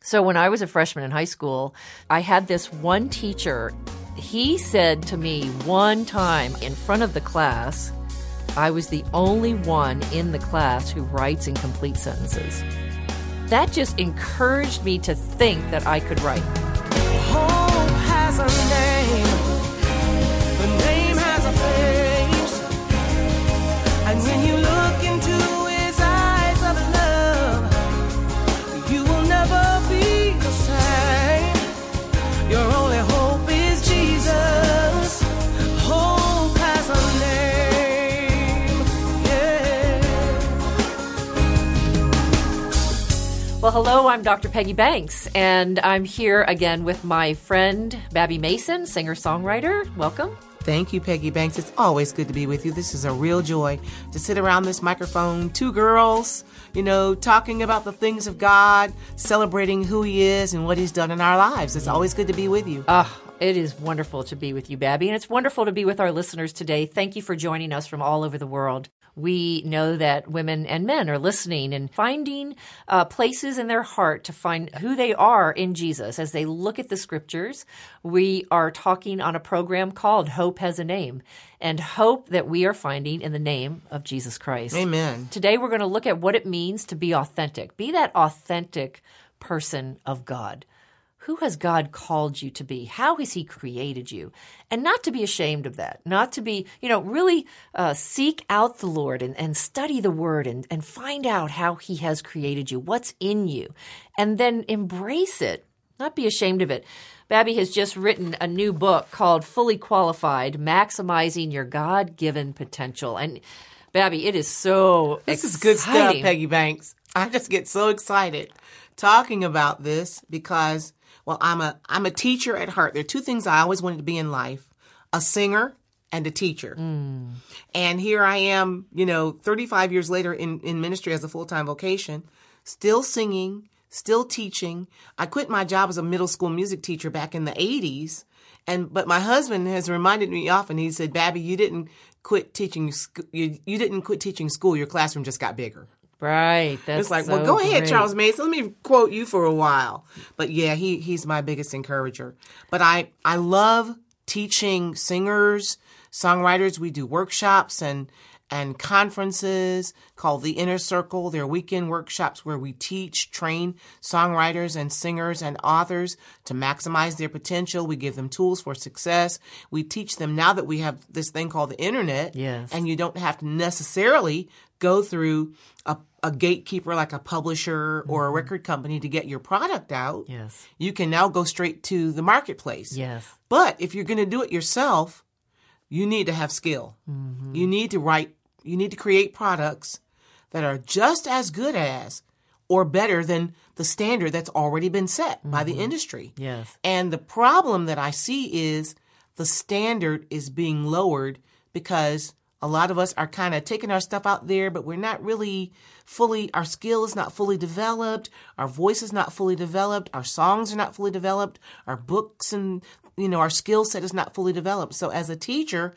So when I was a freshman in high school, I had this one teacher. He said to me one time in front of the class, I was the only one in the class who writes in complete sentences. That just encouraged me to think that I could write. Hope has a name. The name has a face. And when you look into his eyes of love, you will never be the same. Your only hope is Jesus. Hope has a name. Yeah. Well, hello, I'm Dr. Peggy Banks, and I'm here again with my friend, Babby Mason, singer-songwriter. Welcome. Thank you, Peggy Banks. It's always good to be with you. This is a real joy to sit around this microphone, two girls, talking about the things of God, celebrating who He is and what He's done in our lives. It's always good to be with you. It is wonderful to be with you, Babby, and it's wonderful to be with our listeners today. Thank you for joining us from all over the world. We know that women and men are listening and finding places in their heart to find who they are in Jesus as they look at the scriptures. We are talking on a program called Hope Has a Name, and hope that we are finding in the name of Jesus Christ. Amen. Today we're going to look at what it means to be authentic. Be that authentic person of God. Who has God called you to be? How has He created you? And not to be ashamed of that, not to be, really seek out the Lord and study the Word and find out how He has created you, what's in you, and then embrace it, not be ashamed of it. Babby has just written a new book called Fully Qualified, Maximizing Your God-Given Potential. And Babby, it is so This exciting. is good stuff, Peggy Banks. I just get so excited talking about this because, well, I'm a teacher at heart. There are two things I always wanted to be in life, a singer and a teacher. And here I am, 35 years later in ministry as a full-time vocation, still singing, still teaching. I quit my job as a middle school music teacher back in the 80s. But my husband has reminded me often, he said, Babby, you didn't quit teaching you didn't quit teaching school. Your classroom just got bigger. Right. That's It's like, so well, go ahead, great. Charles Mason. Let me quote you for a while. But yeah, he's my biggest encourager. But I love teaching singers, songwriters. We do workshops and conferences called the Inner Circle. They're weekend workshops where we train songwriters and singers and authors to maximize their potential. We give them tools for success. We teach them now that we have this thing called the internet. Yes. And you don't have to necessarily go through a gatekeeper like a publisher or a record company to get your product out. Yes. You can now go straight to the marketplace. Yes. But if you're going to do it yourself, you need to have skill. You need to write. You need to create products that are just as good as or better than the standard that's already been set by the industry. Yes. And the problem that I see is the standard is being lowered because a lot of us are kind of taking our stuff out there, but we're not really our skill is not fully developed. Our voice is not fully developed. Our songs are not fully developed. Our books and, our skill set is not fully developed. So as a teacher,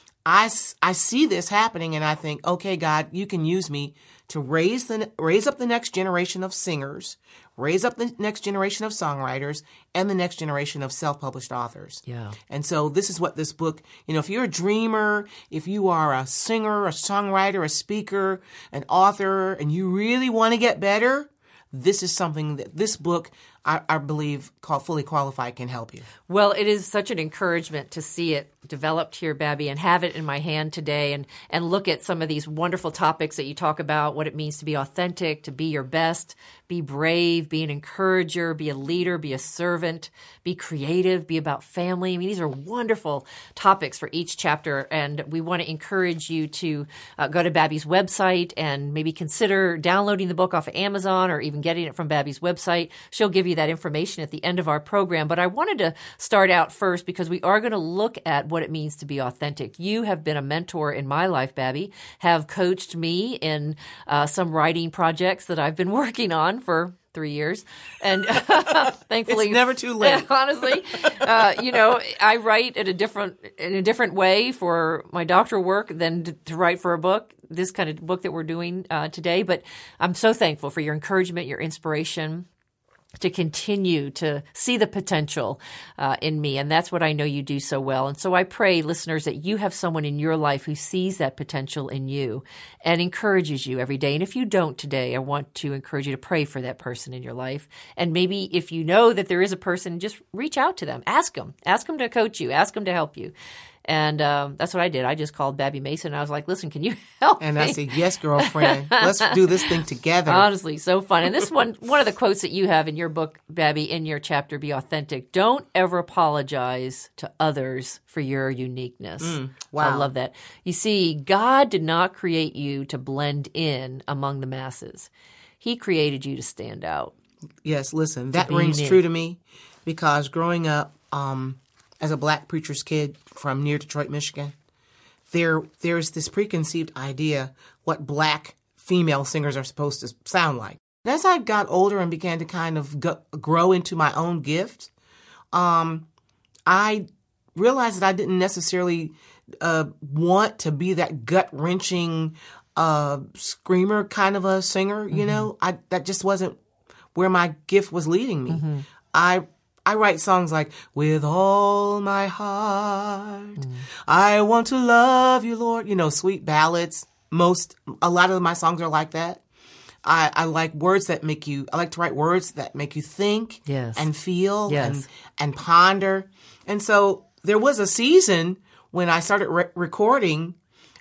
I see this happening and I think, okay, God, you can use me to raise up the next generation of singers, raise up the next generation of songwriters, and the next generation of self-published authors. Yeah. And so this is what this book, if you're a dreamer, if you are a singer, a songwriter, a speaker, an author, and you really want to get better, this is something that this book, I believe, called Fully Qualified, can help you. Well, it is such an encouragement to see it developed here, Babby, and have it in my hand today and look at some of these wonderful topics that you talk about, what it means to be authentic, to be your best, be brave, be an encourager, be a leader, be a servant, be creative, be about family. I mean, these are wonderful topics for each chapter, and we want to encourage you to go to Babby's website and maybe consider downloading the book off of Amazon or even getting it from Babby's website. She'll give you that information at the end of our program, but I wanted to start out first because we are going to look at what it means to be authentic. You have been a mentor in my life, Babby, have coached me in some writing projects that I've been working on for 3 years. And thankfully, it's never too late. Honestly, I write in a different way for my doctoral work than to write for a book, this kind of book that we're doing today. But I'm so thankful for your encouragement, your inspiration. to continue to see the potential in me. And that's what I know you do so well. And so I pray, listeners, that you have someone in your life who sees that potential in you and encourages you every day. And if you don't today, I want to encourage you to pray for that person in your life. And maybe if you know that there is a person, just reach out to them. Ask them to coach you. Ask them to help you. And that's what I did. I just called Babby Mason and I was like, listen, can you help me? And I said, yes, girlfriend. Let's do this thing together. Honestly, so fun. And this one of the quotes that you have in your book, Babby, in your chapter, Be Authentic, don't ever apologize to others for your uniqueness. Wow. I love that. You see, God did not create you to blend in among the masses. He created you to stand out. Yes, listen, that be rings unique. true to me because growing up as a black preacher's kid from near Detroit, Michigan, there's this preconceived idea what black female singers are supposed to sound like. And as I got older and began to kind of grow into my own gift, I realized that I didn't necessarily want to be that gut-wrenching screamer kind of a singer, you know? That just wasn't where my gift was leading me. I write songs like, with all my heart, I want to love you, Lord. You know, sweet ballads. A lot of my songs are like that. I like words that make you, I like to write words that make you think and feel and ponder. And so there was a season when I started recording,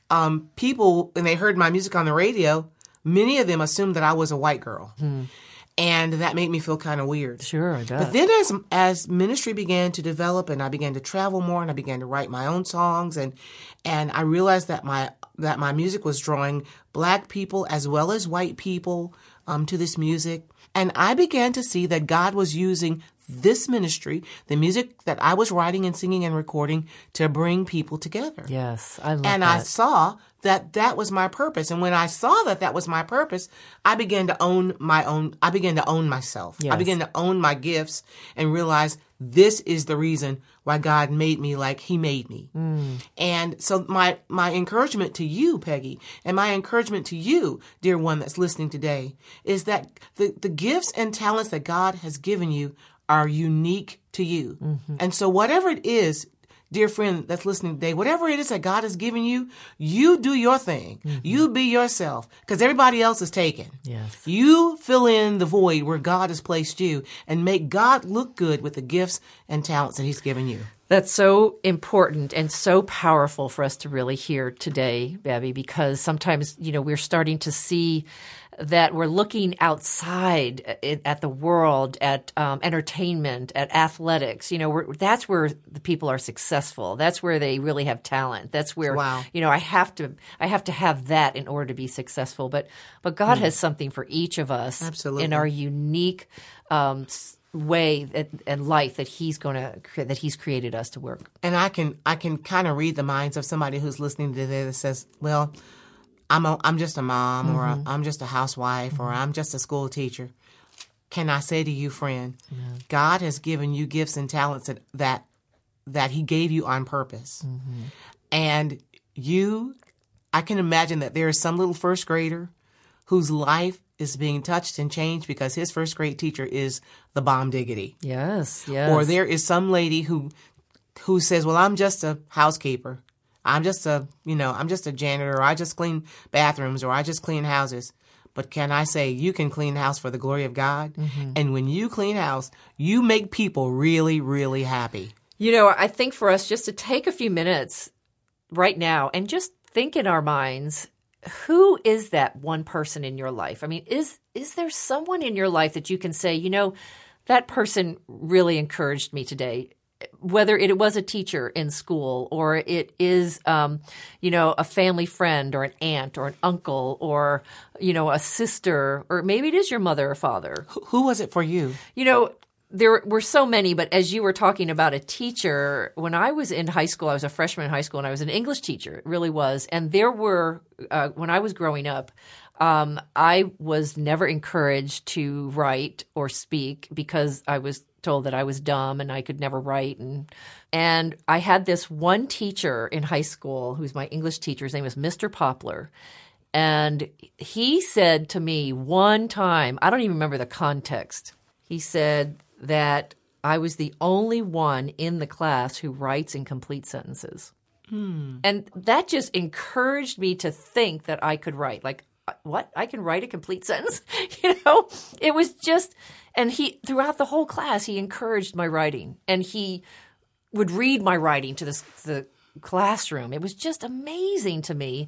people, when they heard my music on the radio, many of them assumed that I was a white girl. And that made me feel kind of weird. Sure, I bet. But then as ministry began to develop and I began to travel more and I began to write my own songs and I realized that my music was drawing black people as well as white people to this music. And I began to see that God was using this ministry, the music that I was writing and singing and recording, to bring people together. Yes, I love and that. I saw that was my purpose. And when I saw that was my purpose, I began to own I began to own myself. Yes. I began to own my gifts and realize this is the reason why God made me like he made me. And so my encouragement to you, Peggy, and my encouragement to you, dear one that's listening today, is that the gifts and talents that God has given you are unique to you. And so whatever it is, dear friend that's listening today, whatever it is that God has given you, you do your thing. You be yourself, because everybody else is taken. Yes. You fill in the void where God has placed you and make God look good with the gifts and talents that he's given you. That's so important and so powerful for us to really hear today, Babby, because sometimes, we're starting to see that we're looking outside at the world, at entertainment, at athletics. That's where the people are successful. That's where they really have talent. That's where, Wow. I have to have that in order to be successful. But God has something for each of us. Absolutely. In our unique way and life that he's created us to work. And I can kind of read the minds of somebody who's listening today that says, well, I'm just a mom, or I'm just a housewife, or I'm just a school teacher. Can I say to you, friend, God has given you gifts and talents that he gave you on purpose. And I can imagine that there is some little first grader whose life is being touched and changed because his first grade teacher is the bomb diggity. Yes. Or there is some lady who says, well, I'm just a housekeeper. I'm just a janitor, or I just clean bathrooms, or I just clean houses. But can I say, you can clean house for the glory of God? And when you clean house, you make people really, really happy. I think for us just to take a few minutes right now and just think in our minds, who is that one person in your life? I mean, is there someone in your life that you can say, that person really encouraged me today? Whether it was a teacher in school, or it is, a family friend, or an aunt, or an uncle, or, a sister, or maybe it is your mother or father. Who was it for you? There were so many, but as you were talking about a teacher, when I was in high school, I was a freshman in high school, and I was an English teacher. It really was. And there were, when I was growing up, I was never encouraged to write or speak because I was told that I was dumb and I could never write. And I had this one teacher in high school who's my English teacher. His name was Mr. Poplar. And he said to me one time, I don't even remember the context. He said that I was the only one in the class who writes incomplete sentences. And that just encouraged me to think that I could write. Like, what? I can write a complete sentence? It was just, and he, throughout the whole class, he encouraged my writing. And he would read my writing to the classroom. It was just amazing to me.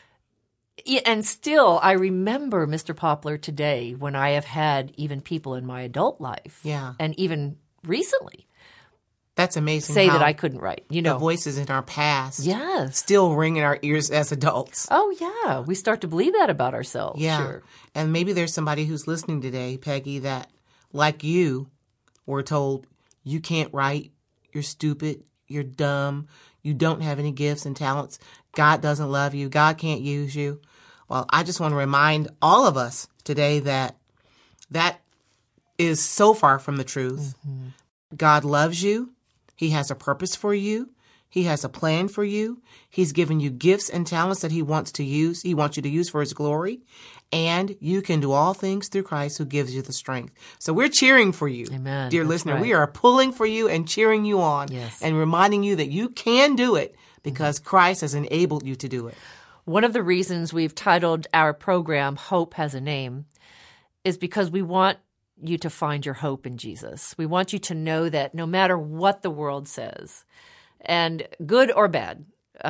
And still, I remember Mr. Poplar today when I have had even people in my adult life. Yeah. And even recently. That's amazing. Say how that I couldn't write. the voices in our past Yes. still ring in our ears as adults. Oh, yeah. We start to believe that about ourselves. Yeah. Sure. And maybe there's somebody who's listening today, Peggy, that, like you, were told, you can't write, you're stupid, you're dumb, you don't have any gifts and talents, God doesn't love you, God can't use you. Well, I just want to remind all of us today that that is so far from the truth. Mm-hmm. God loves you. He has a purpose for you. He has a plan for you. He's given you gifts and talents that he wants to use. He wants you to use for his glory. And you can do all things through Christ who gives you the strength. So we're cheering for you, Amen. Dear That's listener. right. We are pulling for you and cheering you on and reminding you that you can do it because Christ has enabled you to do it. One of the reasons we've titled our program Hope Has a Name is because we want you to find your hope in Jesus. We want you to know that no matter what the world says, and good or bad,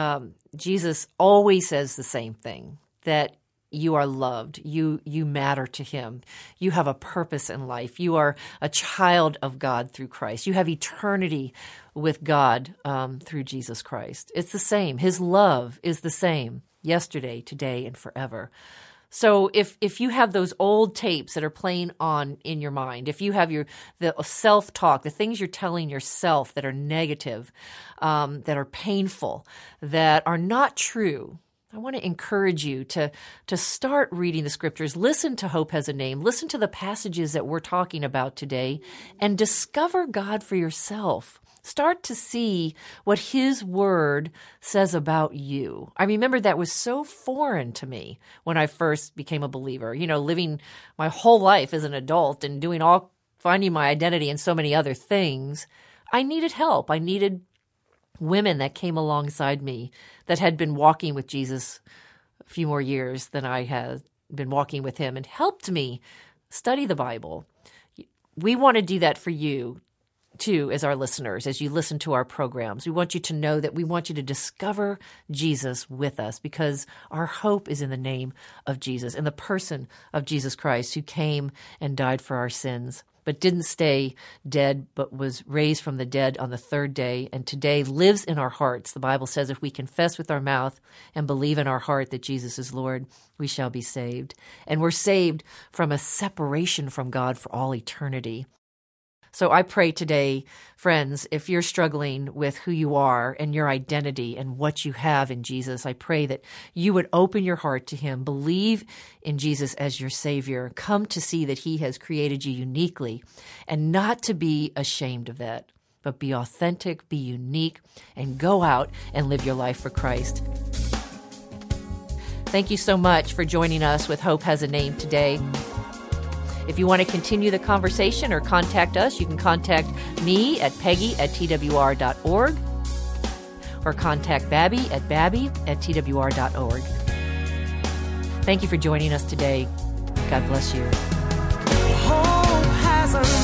Jesus always says the same thing, that you are loved. You matter to him. You have a purpose in life. You are a child of God through Christ. You have eternity with God through Jesus Christ. It's the same. His love is the same yesterday, today, and forever. So if you have those old tapes that are playing on in your mind, if you have the self-talk, the things you're telling yourself that are negative, that are painful, that are not true, I want to encourage you to start reading the scriptures. Listen to Hope Has a Name. Listen to the passages that we're talking about today and discover God for yourself. Start to see what his word says about you. I remember that was so foreign to me when I first became a believer. Living my whole life as an adult and finding my identity in so many other things. I needed help. I needed women that came alongside me that had been walking with Jesus a few more years than I had been walking with him and helped me study the Bible. We want to do that for you too, as our listeners, as you listen to our programs. We want you to know that we want you to discover Jesus with us because our hope is in the name of Jesus, in the person of Jesus Christ, who came and died for our sins, but didn't stay dead, but was raised from the dead on the third day, and today lives in our hearts. The Bible says if we confess with our mouth and believe in our heart that Jesus is Lord, we shall be saved. And we're saved from a separation from God for all eternity. So I pray today, friends, if you're struggling with who you are and your identity and what you have in Jesus, I pray that you would open your heart to him, believe in Jesus as your Savior, come to see that he has created you uniquely, and not to be ashamed of that, but be authentic, be unique, and go out and live your life for Christ. Thank you so much for joining us with Hope Has a Name today. If you want to continue the conversation or contact us, you can contact me at peggy@twr.org or contact Babby at babby@twr.org. Thank you for joining us today. God bless you. Hope has a